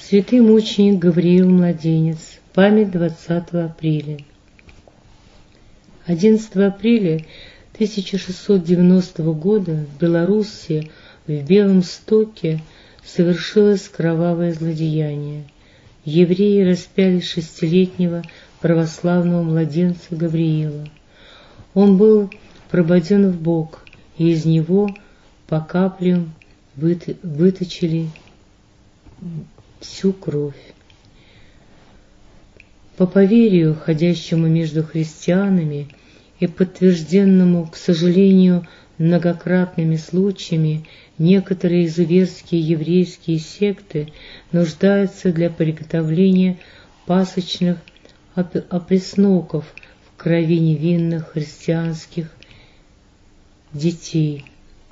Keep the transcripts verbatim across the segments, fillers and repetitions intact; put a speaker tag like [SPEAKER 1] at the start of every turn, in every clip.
[SPEAKER 1] Святый мученик Гавриил Младенец. Память двадцатого апреля. одиннадцатого апреля тысяча шестьсот девяностого года в Белоруссии, в Беломстоке, совершилось кровавое злодеяние. Евреи распяли шестилетнего православного младенца Гавриила. Он был прободен в бок, и из него по каплям выт- выточили всю кровь. По поверью, ходящему между христианами и подтвержденному, к сожалению, многократными случаями, некоторые изуверские еврейские секты нуждаются для приготовления пасочных опресноков в крови невинных христианских детей.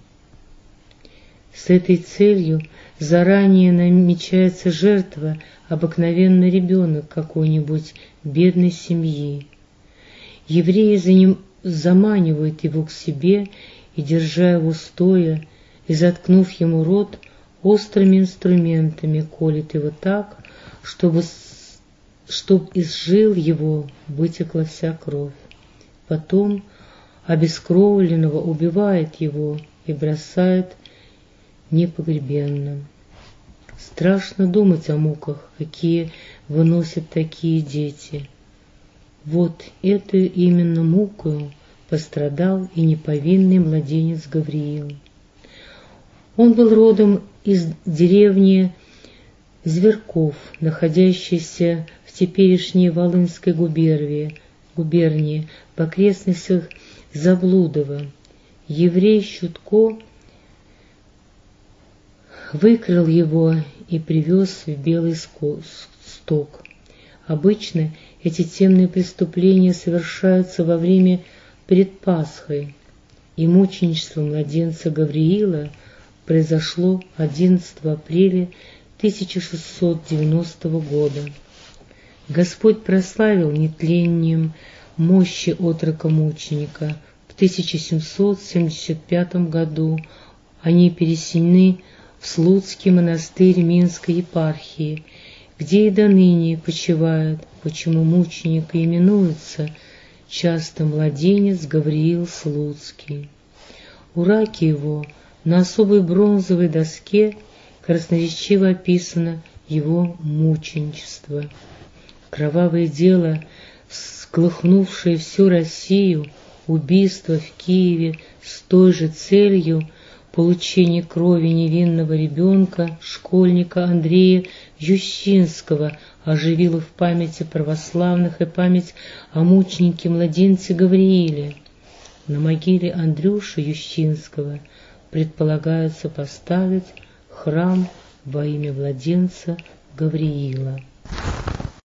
[SPEAKER 1] С этой целью заранее намечается жертва, обыкновенный ребенок какой-нибудь бедной семьи. Евреи за ним заманивают его к себе и, держа его стоя и заткнув ему рот, острыми инструментами колят его так, чтобы, чтоб из жил его вытекла вся кровь. Потом обескровленного убивает его и бросает непогребенным. Страшно думать о муках, какие выносят такие дети. Вот это именно мукою пострадал и неповинный младенец Гавриил. Он был родом из деревни Зверков, находящейся в теперешней Волынской губернии, губернии в окрестностях Заблудова. Еврей Щутко выкрал его и привез в Белый Сток. Обычно эти темные преступления совершаются во время перед Пасхой, и мученичество младенца Гавриила произошло одиннадцатого апреля тысяча шестьсот девяностого года. Господь прославил нетлением мощи отрока-мученика. В тысяча семьсот семьдесят пятом году они пересечены в Слуцкий монастырь Минской епархии, где и до ныне почивает, почему мученик именуется часто младенец Гавриил Слуцкий. У раки его на особой бронзовой доске красноречиво описано его мученичество. Кровавое дело, всколыхнувшее всю Россию, убийство в Киеве с той же целью получение крови невинного ребенка, школьника Андрея Ющинского, оживило в памяти православных и память о мученике-младенце Гаврииле. На могиле Андрюши Ющинского предполагается поставить храм во имя младенца Гавриила.